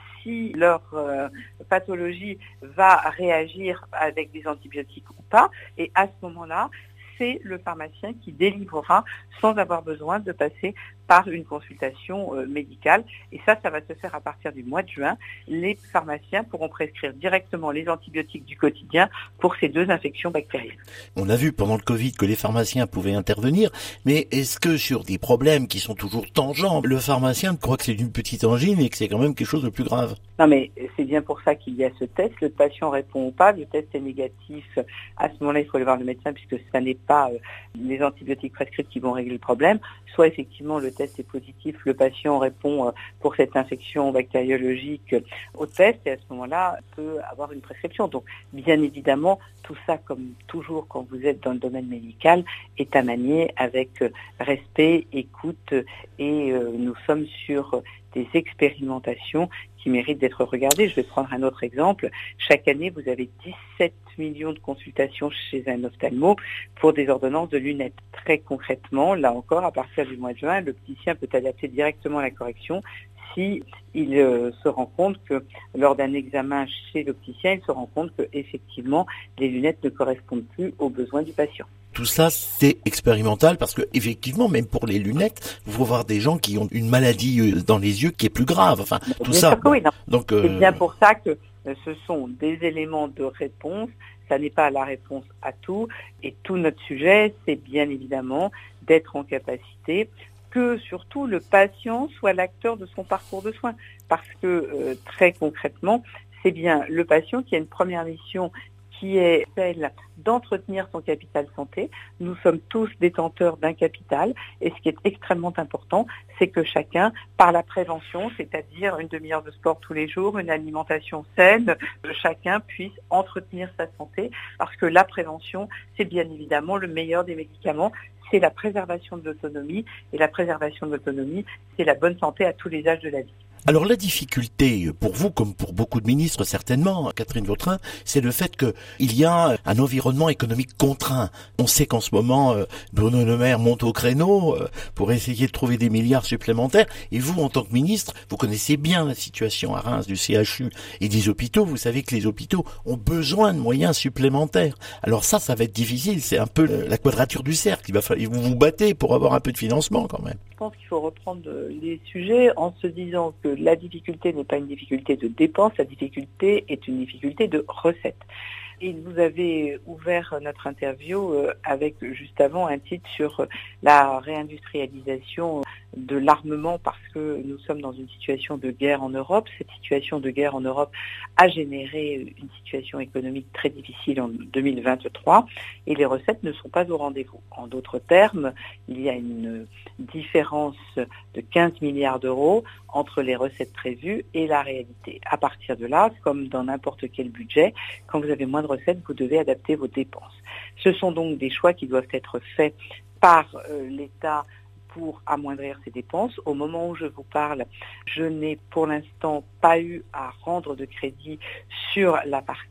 si leur pathologie va réagir avec des antibiotiques ou pas. Et à ce moment-là, c'est le pharmacien qui délivrera sans avoir besoin de passer par une consultation médicale. Et ça va se faire à partir du mois de juin. Les pharmaciens pourront prescrire directement les antibiotiques du quotidien pour ces 2 infections bactériennes. On a vu pendant le Covid que les pharmaciens pouvaient intervenir, mais est-ce que sur des problèmes qui sont toujours tangents, le pharmacien croit que c'est d'une petite angine et que c'est quand même quelque chose de plus grave? Non, mais c'est bien pour ça qu'il y a ce test. Le patient répond ou pas. Le test est négatif. À ce moment-là, il faut aller voir le médecin puisque ça n'est pas les antibiotiques prescrits qui vont régler le problème. Soit effectivement le test est positif, le patient répond pour cette infection bactériologique au test et à ce moment-là peut avoir une prescription. Donc bien évidemment, tout ça, comme toujours quand vous êtes dans le domaine médical, est à manier avec respect, écoute et nous sommes sur des expérimentations qui méritent d'être regardées. Je vais prendre un autre exemple. Chaque année, vous avez 17 millions de consultations chez un ophtalmo pour des ordonnances de lunettes. Très concrètement, là encore, à partir du mois de juin, l'opticien peut adapter directement la correction si il se rend compte que lors d'un examen chez l'opticien, il se rend compte que effectivement les lunettes ne correspondent plus aux besoins du patient. Tout ça, c'est expérimental parce que effectivement, même pour les lunettes, vous pouvez voir des gens qui ont une maladie dans les yeux qui est plus grave. Enfin, tout bien ça. Sûr que oui, non. Donc, c'est bien pour ça que ce sont des éléments de réponse. Ça n'est pas la réponse à tout. Et tout notre sujet, c'est bien évidemment d'être en capacité que surtout le patient soit l'acteur de son parcours de soins. Parce que très concrètement, c'est bien le patient qui a une première mission qui est celle d'entretenir son capital santé. Nous sommes tous détenteurs d'un capital et ce qui est extrêmement important, c'est que chacun, par la prévention, c'est-à-dire une demi-heure de sport tous les jours, une alimentation saine, chacun puisse entretenir sa santé parce que la prévention, c'est bien évidemment le meilleur des médicaments. C'est la préservation de l'autonomie et la préservation de l'autonomie, c'est la bonne santé à tous les âges de la vie. Alors la difficulté pour vous, comme pour beaucoup de ministres certainement, Catherine Vautrin, c'est le fait qu'il y a un environnement économique contraint. On sait qu'en ce moment, Bruno Le Maire monte au créneau pour essayer de trouver des milliards supplémentaires. Et vous, en tant que ministre, vous connaissez bien la situation à Reims du CHU et des hôpitaux. Vous savez que les hôpitaux ont besoin de moyens supplémentaires. Alors ça va être difficile. C'est un peu la quadrature du cercle. Il va falloir vous vous battez pour avoir un peu de financement quand même. Je pense qu'il faut reprendre les sujets en se disant que la difficulté n'est pas une difficulté de dépenses, la difficulté est une difficulté de recettes. Et vous avez ouvert notre interview avec juste avant un titre sur la réindustrialisation de l'armement parce que nous sommes dans une situation de guerre en Europe. Cette situation de guerre en Europe a généré une situation économique très difficile en 2023 et les recettes ne sont pas au rendez-vous. En d'autres termes, il y a une différence de 15 milliards d'euros entre les recettes prévues et la réalité. À partir de là, comme dans n'importe quel budget, quand vous avez moins de recettes, vous devez adapter vos dépenses. Ce sont donc des choix qui doivent être faits par l'État pour amoindrir ses dépenses. Au moment où je vous parle, je n'ai pour l'instant pas eu à rendre de crédit sur la partie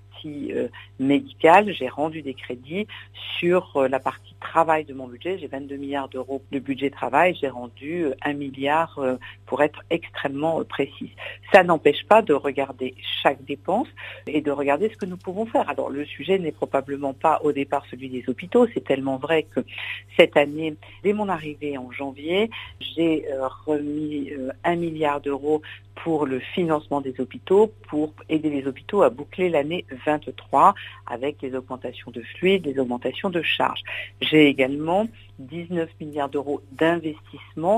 médicale. J'ai rendu des crédits sur la partie travail de mon budget. J'ai 22 milliards d'euros de budget travail. J'ai rendu 1 milliard pour être extrêmement précise. Ça n'empêche pas de regarder chaque dépense et de regarder ce que nous pouvons faire. Alors le sujet n'est probablement pas au départ celui des hôpitaux. C'est tellement vrai que cette année, dès mon arrivée en janvier, j'ai remis 1 milliard d'euros pour le financement des hôpitaux, pour aider les hôpitaux à boucler l'année 23 avec les augmentations de fluides, les augmentations de charges. J'ai également 19 milliards d'euros d'investissement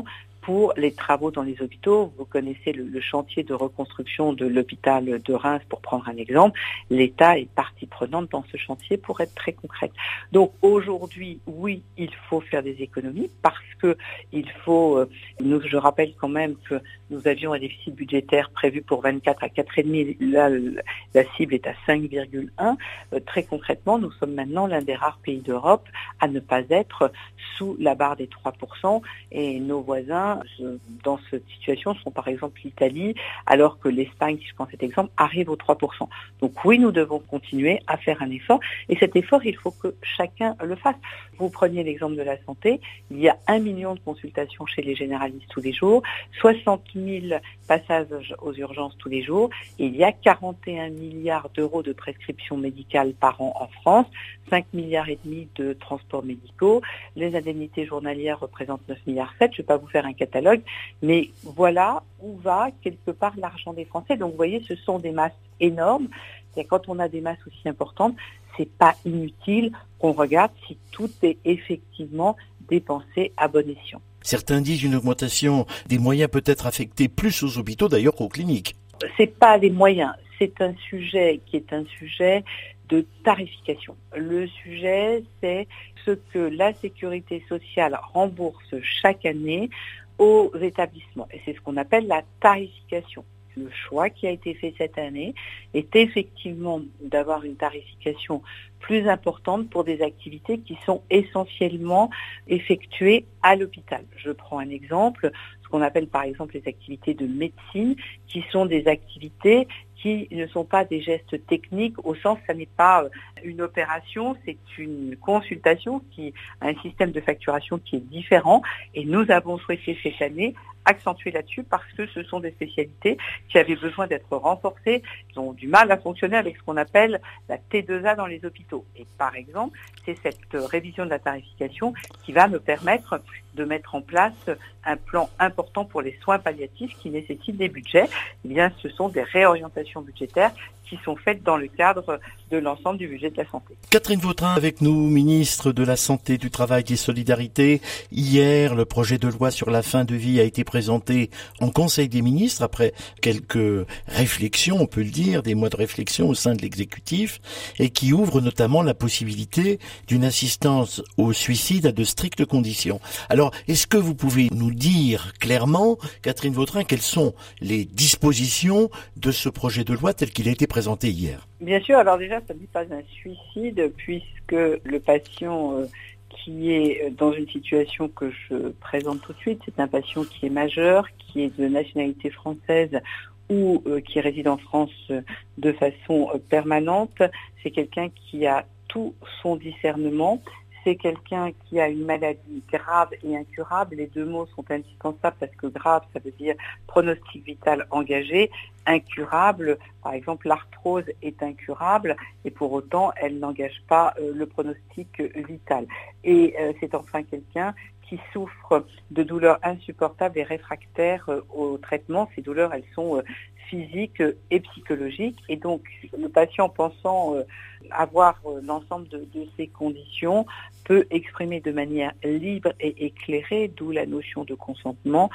pour les travaux dans les hôpitaux. Vous connaissez le chantier de reconstruction de l'hôpital de Reims, pour prendre un exemple. L'État est partie prenante dans ce chantier, pour être très concrète. Donc aujourd'hui, oui, il faut faire des économies parce que il faut. Je rappelle quand même que nous avions un déficit budgétaire prévu pour 24 à 4,5. Là, la cible est à 5,1. Très concrètement, nous sommes maintenant l'un des rares pays d'Europe à ne pas être sous la barre des 3%. Et nos voisins, dans cette situation, sont par exemple l'Italie, alors que l'Espagne, si je prends cet exemple, arrive aux 3%. Donc oui, nous devons continuer à faire un effort. Et cet effort, il faut que chacun le fasse. Vous preniez l'exemple de la santé. Il y a 1 million de consultations chez les généralistes tous les jours, 60 000 passages aux urgences tous les jours. Et il y a 41 milliards d'euros de prescriptions médicales par an en France, 5 milliards et demi de transports médicaux. Les indemnités journalières représentent 9 milliards 7. Je ne vais pas vous faire un catalogue, mais voilà où va quelque part l'argent des Français. Donc vous voyez, ce sont des masses énormes. Et quand on a des masses aussi importantes, c'est pas inutile qu'on regarde si tout est effectivement dépensé à bon escient. Certains disent une augmentation des moyens peut être affectée plus aux hôpitaux d'ailleurs qu'aux cliniques. C'est pas les moyens, c'est un sujet qui est un sujet de tarification. Le sujet, c'est ce que la sécurité sociale rembourse chaque année aux établissements. Et c'est ce qu'on appelle la tarification. Le choix qui a été fait cette année est effectivement d'avoir une tarification plus importante pour des activités qui sont essentiellement effectuées à l'hôpital. Je prends un exemple, ce qu'on appelle par exemple les activités de médecine, qui sont des activités qui ne sont pas des gestes techniques, au sens, ça n'est pas une opération, c'est une consultation qui a un système de facturation qui est différent. Et nous avons souhaité cette année accentuer là-dessus parce que ce sont des spécialités qui avaient besoin d'être renforcées, qui ont du mal à fonctionner avec ce qu'on appelle la T2A dans les hôpitaux. Et par exemple, c'est cette révision de la tarification qui va me permettre de mettre en place un plan important pour les soins palliatifs qui nécessitent des budgets. Eh bien, ce sont des réorientations budgétaires qui sont faites dans le cadre de l'ensemble du budget de la santé. Catherine Vautrin avec nous, ministre de la Santé, du Travail, des Solidarités. Hier, le projet de loi sur la fin de vie a été présenté en Conseil des ministres après quelques réflexions, on peut le dire, des mois de réflexion au sein de l'exécutif, et qui ouvre notamment la possibilité d'une assistance au suicide à de strictes conditions. Alors, est-ce que vous pouvez nous dire clairement, Catherine Vautrin, quelles sont les dispositions de ce projet de loi tel qu'il a été présenté hier? Bien sûr, alors déjà, ça n'est pas un suicide puisque le patient qui est dans une situation que je présente tout de suite, c'est un patient qui est majeur, qui est de nationalité française ou qui réside en France de façon permanente. C'est quelqu'un qui a tout son discernement. C'est quelqu'un qui a une maladie grave et incurable. Les deux mots sont indispensables parce que grave, ça veut dire pronostic vital engagé. Incurable, par exemple, l'arthrose est incurable et pour autant, elle n'engage pas le pronostic vital. Et c'est enfin quelqu'un qui souffre de douleurs insupportables et réfractaires au traitement. Ces douleurs, elles sont physiques et psychologiques. Et donc, le patient pensant avoir l'ensemble de ces conditions peut exprimer de manière libre et éclairée, d'où la notion de consentement,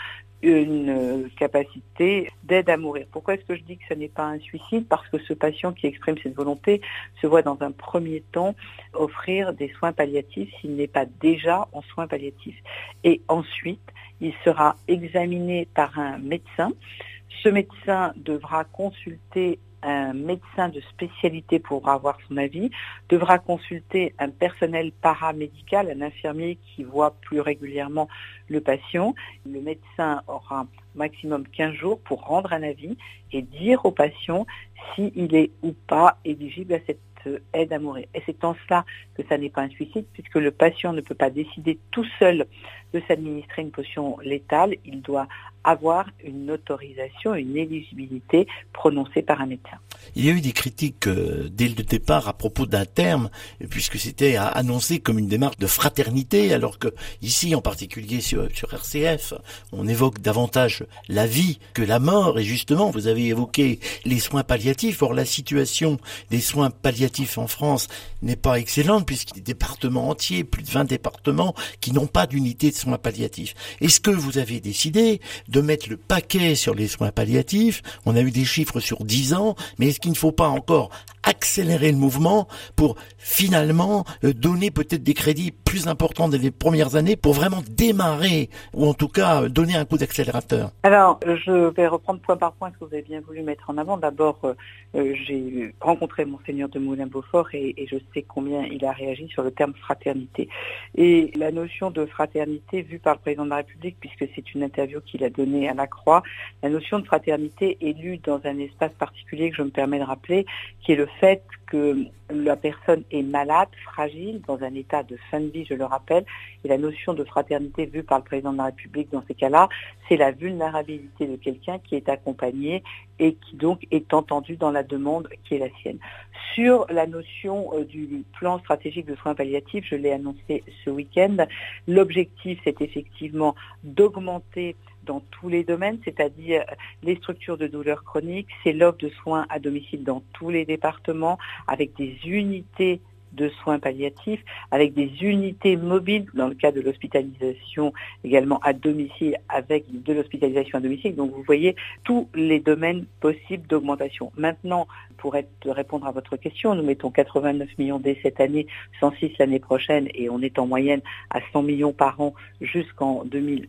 une capacité d'aide à mourir. Pourquoi est-ce que je dis que ce n'est pas un suicide? Parce que ce patient qui exprime cette volonté se voit dans un premier temps offrir des soins palliatifs s'il n'est pas déjà en soins palliatifs. Et ensuite, il sera examiné par un médecin. Ce médecin devra consulter un médecin de spécialité pour avoir son avis, devra consulter un personnel paramédical, un infirmier qui voit plus régulièrement le patient. Le médecin aura maximum 15 jours pour rendre un avis et dire au patient s'il est ou pas éligible à cette aide à mourir. Et c'est en cela que ça n'est pas un suicide, puisque le patient ne peut pas décider tout seul de s'administrer une potion létale. Il doit avoir une autorisation, une éligibilité prononcée par un médecin. Il y a eu des critiques dès le départ à propos d'un terme, puisque c'était annoncé comme une démarche de fraternité, alors que ici, en particulier sur RCF, on évoque davantage proche la vie que la mort. Et justement, vous avez évoqué les soins palliatifs. Or, la situation des soins palliatifs en France n'est pas excellente puisqu'il y a des départements entiers, plus de 20 départements qui n'ont pas d'unité de soins palliatifs. Est-ce que vous avez décidé de mettre le paquet sur les soins palliatifs? On a eu des chiffres sur 10 ans, mais est-ce qu'il ne faut pas encore accélérer le mouvement pour finalement donner peut-être des crédits plus importants dans les premières années pour vraiment démarrer, ou en tout cas donner un coup d'accélérateur? Alors, je vais reprendre point par point ce que vous avez bien voulu mettre en avant. D'abord, j'ai rencontré Monseigneur de Moulin-Beaufort et je sais combien il a réagi sur le terme fraternité. Et la notion de fraternité vue par le président de la République, puisque c'est une interview qu'il a donnée à la Croix, la notion de fraternité est lue dans un espace particulier que je me permets de rappeler, qui est le fait que la personne est malade, fragile, dans un état de fin de vie, je le rappelle, et la notion de fraternité vue par le président de la République dans ces cas-là, c'est la vulnérabilité de quelqu'un qui est accompagné et qui donc est entendu dans la demande qui est la sienne. Sur la notion du plan stratégique de soins palliatifs, je l'ai annoncé ce week-end, l'objectif c'est effectivement d'augmenter dans tous les domaines, c'est-à-dire les structures de douleurs chroniques, c'est l'offre de soins à domicile dans tous les départements, avec des unités de soins palliatifs, avec des unités mobiles, dans le cas de l'hospitalisation également à domicile, avec de l'hospitalisation à domicile. Donc vous voyez tous les domaines possibles d'augmentation. Maintenant, pour répondre à votre question, nous mettons 89 millions dès cette année, 106 l'année prochaine, et on est en moyenne à 100 millions par an jusqu'en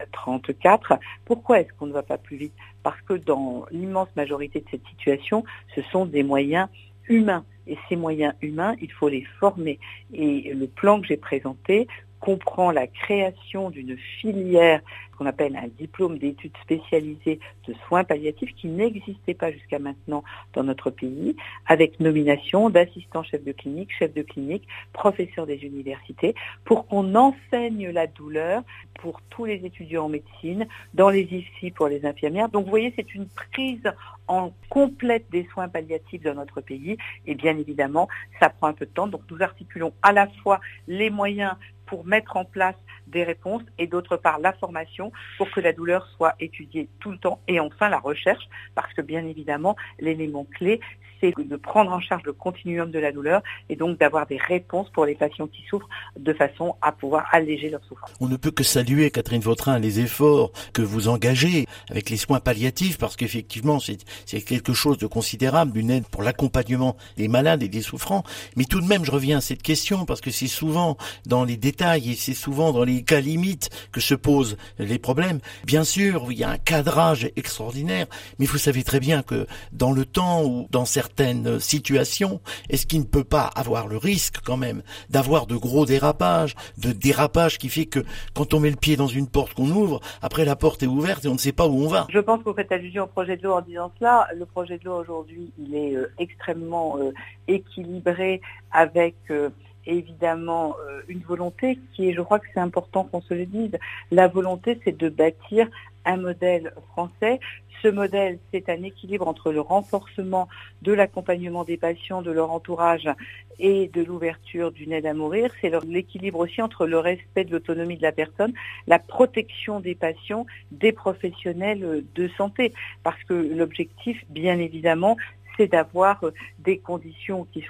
2034. Pourquoi est-ce qu'on ne va pas plus vite? Parce que dans l'immense majorité de cette situation, ce sont des moyens humains. Et ces moyens humains, il faut les former. Et le plan que j'ai présenté comprend la création d'une filière qu'on appelle un diplôme d'études spécialisées de soins palliatifs qui n'existait pas jusqu'à maintenant dans notre pays, avec nomination d'assistants chefs de clinique, professeurs des universités, pour qu'on enseigne la douleur pour tous les étudiants en médecine, dans les IFSI pour les infirmières. Donc vous voyez, c'est une prise en complète des soins palliatifs dans notre pays. Et bien évidemment, ça prend un peu de temps. Donc nous articulons à la fois les moyens pour mettre en place des réponses et d'autre part la formation pour que la douleur soit étudiée tout le temps, et enfin la recherche, parce que bien évidemment l'élément clé c'est de prendre en charge le continuum de la douleur et donc d'avoir des réponses pour les patients qui souffrent de façon à pouvoir alléger leur souffrance. On ne peut que saluer, Catherine Vautrin, les efforts que vous engagez avec les soins palliatifs, parce qu'effectivement c'est quelque chose de considérable, d'une aide pour l'accompagnement des malades et des souffrants. Mais tout de même, je reviens à cette question parce que c'est souvent dans les détails et c'est souvent dans les cas limites que se posent les problèmes. Bien sûr, il y a un cadrage extraordinaire, mais vous savez très bien que dans le temps ou dans certaines situations, est-ce qu'il ne peut pas avoir le risque quand même d'avoir de gros dérapages, de dérapages qui fait que quand on met le pied dans une porte qu'on ouvre, après la porte est ouverte et on ne sait pas où on va? Je pense que vous faites allusion au projet de loi en disant cela. Le projet de loi aujourd'hui, il est extrêmement équilibré avec évidemment une volonté qui est, je crois que c'est important qu'on se le dise, la volonté c'est de bâtir un modèle français. Ce modèle, c'est un équilibre entre le renforcement de l'accompagnement des patients, de leur entourage et de l'ouverture d'une aide à mourir. C'est l'équilibre aussi entre le respect de l'autonomie de la personne, la protection des patients, des professionnels de santé. Parce que l'objectif, bien évidemment, c'est d'avoir des conditions qui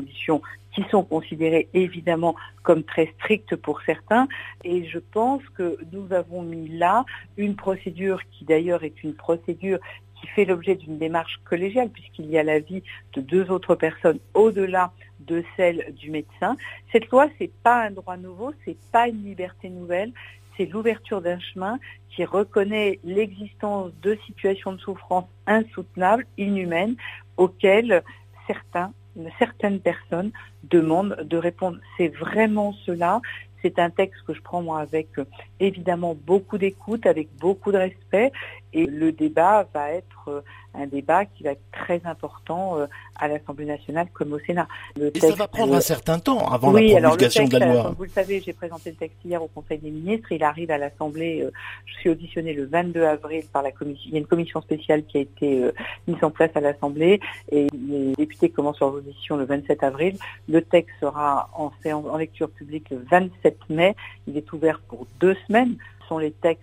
sont considérées évidemment comme très strictes pour certains. Et je pense que nous avons mis là une procédure qui d'ailleurs est une procédure qui fait l'objet d'une démarche collégiale puisqu'il y a l'avis de 2 autres personnes au-delà de celle du médecin. Cette loi, c'est pas un droit nouveau, c'est pas une liberté nouvelle. C'est l'ouverture d'un chemin qui reconnaît l'existence de situations de souffrance insoutenables, inhumaines, auxquelles certaines personnes demandent de répondre. C'est vraiment cela. C'est un texte que je prends moi avec évidemment beaucoup d'écoute, avec beaucoup de respect, et le débat va être un débat qui va être très important à l'Assemblée nationale comme au Sénat. Ça va prendre un certain temps avant la promulgation de la loi. Comme vous le savez, j'ai présenté le texte hier au Conseil des ministres. Il arrive à l'Assemblée. Je suis auditionnée le 22 avril par la commission. Il y a une commission spéciale qui a été mise en place à l'Assemblée et les députés commencent leur audition le 27 avril. Le texte sera en lecture publique le 27 mai. Il est ouvert pour 2 semaines. Ce sont les textes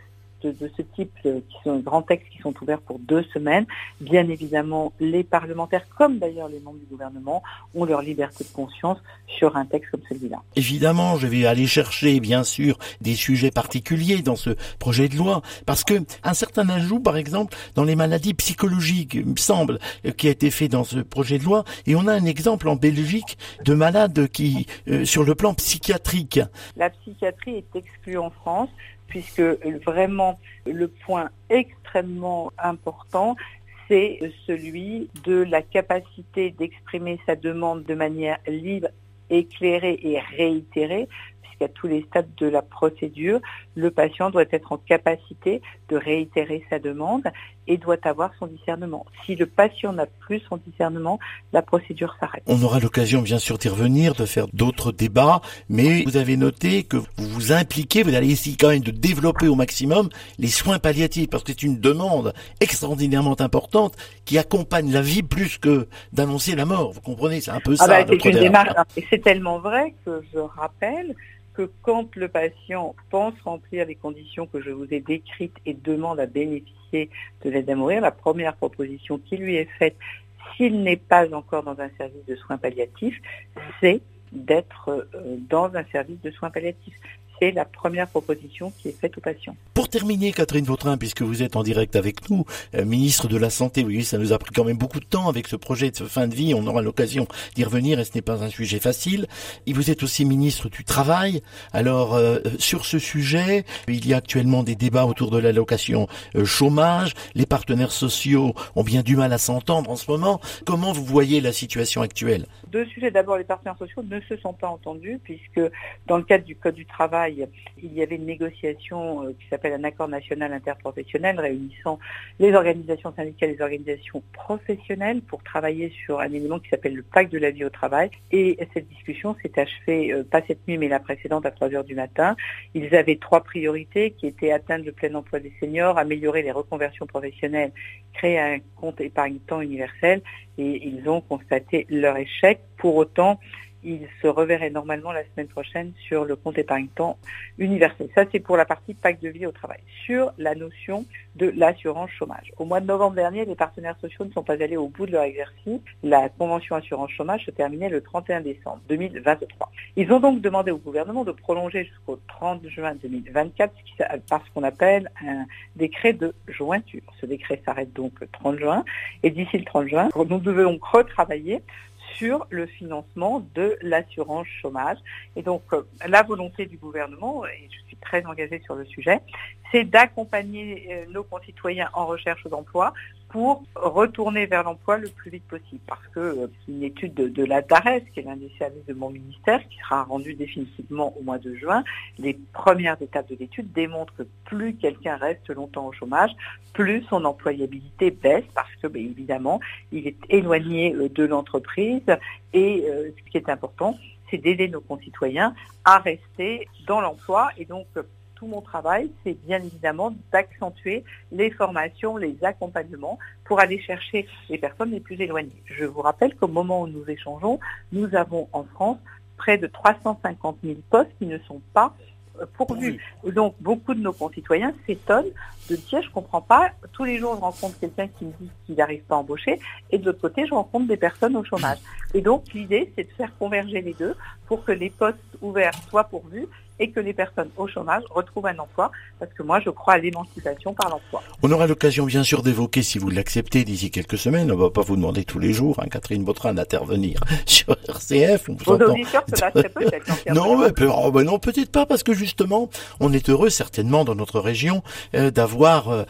de ce type, qui sont des grands textes qui sont ouverts pour 2 semaines, bien évidemment, les parlementaires, comme d'ailleurs les membres du gouvernement, ont leur liberté de conscience sur un texte comme celui-là. Évidemment, je vais aller chercher, bien sûr, des sujets particuliers dans ce projet de loi, parce que un certain ajout, par exemple, dans les maladies psychologiques, il me semble, qui a été fait dans ce projet de loi, et on a un exemple en Belgique de malades qui, sur le plan psychiatrique. La psychiatrie est exclue en France, puisque vraiment le point extrêmement important, c'est celui de la capacité d'exprimer sa demande de manière libre, éclairée et réitérée, puisqu'à tous les stades de la procédure, le patient doit être en capacité de réitérer sa demande et doit avoir son discernement. Si le patient n'a plus son discernement, la procédure s'arrête. On aura l'occasion bien sûr d'y revenir, de faire d'autres débats, mais vous avez noté que vous vous impliquez, vous allez essayer quand même de développer au maximum les soins palliatifs, parce que c'est une demande extraordinairement importante qui accompagne la vie plus que d'annoncer la mort. Vous comprenez, c'est un peu ça. C'est une démarche, et c'est tellement vrai que je rappelle que quand le patient pense remplir les conditions que je vous ai décrites et demande à bénéficier de l'aide à mourir, la première proposition qui lui est faite, s'il n'est pas encore dans un service de soins palliatifs, c'est d'être dans un service de soins palliatifs. C'est la première proposition qui est faite aux patients. Pour terminer, Catherine Vautrin, puisque vous êtes en direct avec nous, ministre de la Santé, oui, ça nous a pris quand même beaucoup de temps avec ce projet de fin de vie, on aura l'occasion d'y revenir et ce n'est pas un sujet facile. Et vous êtes aussi ministre du Travail. Alors, sur ce sujet, il y a actuellement des débats autour de l'allocation chômage. Les partenaires sociaux ont bien du mal à s'entendre en ce moment. Comment vous voyez la situation actuelle ? 2 sujets. D'abord, les partenaires sociaux ne se sont pas entendus, puisque dans le cadre du Code du travail, il y avait une négociation qui s'appelle un accord national interprofessionnel réunissant les organisations syndicales et les organisations professionnelles pour travailler sur un élément qui s'appelle le pacte de la vie au travail. Et cette discussion s'est achevée, pas cette nuit mais la précédente à 3h du matin. Ils avaient 3 priorités qui étaient atteindre le plein emploi des seniors, améliorer les reconversions professionnelles, créer un compte épargne-temps universel, et ils ont constaté leur échec. Pour autant, il se reverrait normalement la semaine prochaine sur le compte épargne-temps universel. Ça, c'est pour la partie pacte de vie au travail. Sur la notion de l'assurance chômage. Au mois de novembre dernier, les partenaires sociaux ne sont pas allés au bout de leur exercice. La convention assurance chômage se terminait le 31 décembre 2023. Ils ont donc demandé au gouvernement de prolonger jusqu'au 30 juin 2024, par ce qu'on appelle un décret de jointure. Ce décret s'arrête donc le 30 juin. Et d'ici le 30 juin, nous devons retravailler sur le financement de l'assurance chômage. Et donc, la volonté du gouvernement, et je suis très engagée sur le sujet, c'est d'accompagner nos concitoyens en recherche d'emploi pour retourner vers l'emploi le plus vite possible. Parce que une étude de la DARES, qui est l'un des services de mon ministère, qui sera rendue définitivement au mois de juin, les premières étapes de l'étude démontrent que plus quelqu'un reste longtemps au chômage, plus son employabilité baisse, parce que évidemment, il est éloigné de l'entreprise. Et ce qui est important, c'est d'aider nos concitoyens à rester dans l'emploi. Et donc, tout mon travail, c'est bien évidemment d'accentuer les formations, les accompagnements pour aller chercher les personnes les plus éloignées. Je vous rappelle qu'au moment où nous échangeons, nous avons en France près de 350 000 postes qui ne sont pas pourvus. Donc, beaucoup de nos concitoyens s'étonnent de dire, je comprends pas, tous les jours je rencontre quelqu'un qui me dit qu'il n'arrive pas à embaucher, et de l'autre côté, je rencontre des personnes au chômage. Et donc, l'idée, c'est de faire converger les deux pour que les postes ouverts soient pourvus et que les personnes au chômage retrouvent un emploi, parce que moi, je crois à l'émancipation par l'emploi. On aura l'occasion, bien sûr, d'évoquer, si vous l'acceptez, d'ici quelques semaines, on ne va pas vous demander tous les jours, Catherine Vautrin, d'intervenir sur RCF. Vos auditeurs se lâcheraient peut-être. Non, non, peut-être pas, parce que justement, on est heureux, certainement, dans notre région, d'avoir,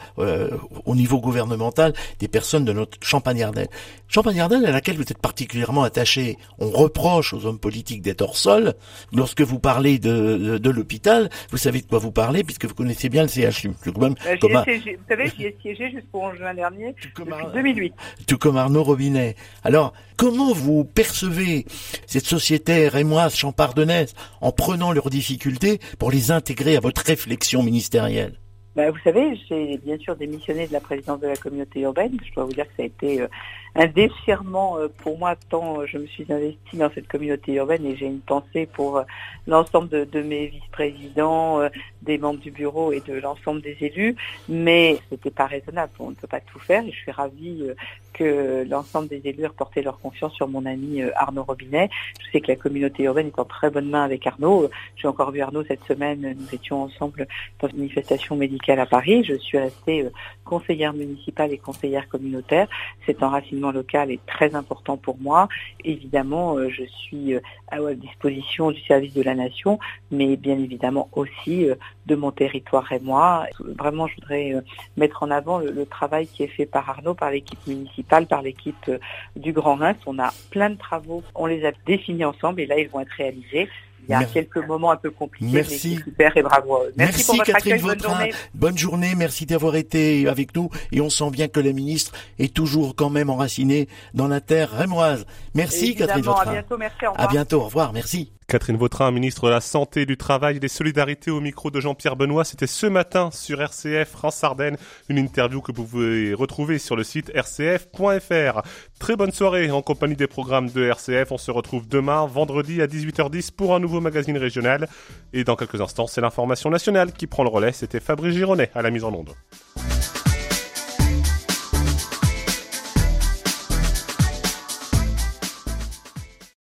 au niveau gouvernemental, des personnes de notre Champagne-Ardenne. Champagne-Ardenne, à laquelle vous êtes particulièrement attaché. On reproche aux hommes politiques d'être hors sol. Lorsque vous parlez de l'hôpital, vous savez de quoi vous parlez, puisque vous connaissez bien le CHU. Vous savez, j'y ai siégé jusqu'au 11 juin dernier, depuis 2008. Tout comme Arnaud Robinet. Alors, comment vous percevez cette société rémoise, champardennaise, en prenant leurs difficultés pour les intégrer à votre réflexion ministérielle? Vous savez, j'ai bien sûr démissionné de la présidence de la communauté urbaine. Je dois vous dire que ça a été un déchirement pour moi, tant je me suis investie dans cette communauté urbaine et j'ai une pensée pour l'ensemble de mes vice-présidents, des membres du bureau et de l'ensemble des élus, mais c'était pas raisonnable, on ne peut pas tout faire et je suis ravie que l'ensemble des élus aient reporté leur confiance sur mon ami Arnaud Robinet. Je sais que la communauté urbaine est en très bonne main avec Arnaud. J'ai encore vu Arnaud cette semaine, nous étions ensemble dans une manifestation médicale à Paris. Je suis restée conseillère municipale et conseillère communautaire. Cet enracinement local est très important pour moi. Évidemment, je suis à disposition du service de la nation, mais bien évidemment aussi de mon territoire et moi. Vraiment, je voudrais mettre en avant le travail qui est fait par Arnaud, par l'équipe municipale, par l'équipe du Grand Reims. On a plein de travaux, on les a définis ensemble et là, ils vont être réalisés. Il y a quelques moments un peu compliqués, mais c'est super et bravo. Merci pour votre Catherine accueil, Vautrin. Bonne journée, merci d'avoir été avec nous et on sent bien que la ministre est toujours quand même enracinée dans la terre rémoise. Merci évidemment, Catherine Vautrin. À bientôt, merci, au revoir. À bientôt, au revoir, merci. Catherine Vautrin, ministre de la Santé, du Travail et des Solidarités au micro de Jean-Pierre Benoît. C'était ce matin sur RCF France-Ardennes. Une interview que vous pouvez retrouver sur le site rcf.fr. Très bonne soirée en compagnie des programmes de RCF. On se retrouve demain, vendredi à 18h10 pour un nouveau magazine régional. Et dans quelques instants, c'est l'information nationale qui prend le relais. C'était Fabrice Gironet à la mise en onde.